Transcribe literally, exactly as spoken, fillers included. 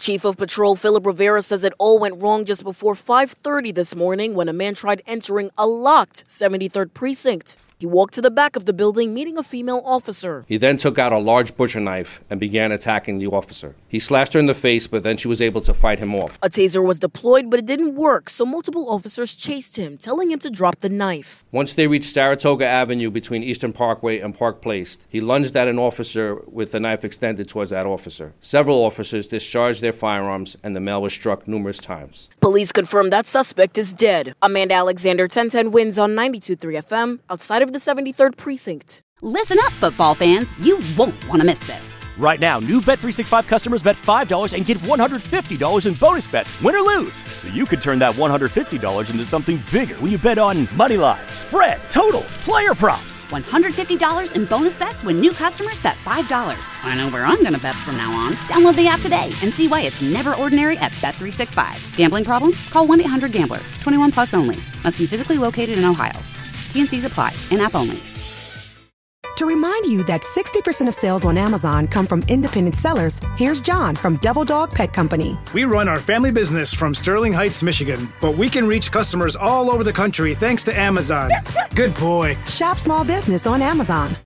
Chief of Patrol Philip Rivera says it all went wrong just before five thirty this morning when a man tried entering a locked seventy-third precinct. He walked to the back of the building, meeting a female officer. He then took out a large butcher knife and began attacking the officer. He slashed her in the face, but then she was able to fight him off. A taser was deployed, but it didn't work, so multiple officers chased him, telling him to drop the knife. Once they reached Saratoga Avenue between Eastern Parkway and Park Place, he lunged at an officer with the knife extended towards that officer. Several officers discharged their firearms, and the male was struck numerous times. Police confirmed that suspect is dead. Amanda Alexander, ten ten Wins on ninety-two point three F M, outside of the seventy-third precinct. Listen up, football fans. You won't want to miss this. Right now, new Bet three sixty-five customers bet five dollars and get one hundred fifty dollars in bonus bets, win or lose. So you could turn that one hundred fifty dollars into something bigger when you bet on money line, spread, totals, player props. one hundred fifty dollars in bonus bets when new customers bet five dollars. I know where I'm going to bet from now on. Download the app today and see why it's never ordinary at Bet three sixty-five. Gambling problem? Call one eight hundred gambler. twenty-one plus only. Must be physically located in Ohio. T and Cs apply. In-app only. To remind you that sixty percent of sales on Amazon come from independent sellers, here's John from Devil Dog Pet Company. We run our family business from Sterling Heights, Michigan, but we can reach customers all over the country thanks to Amazon. Good boy. Shop small business on Amazon.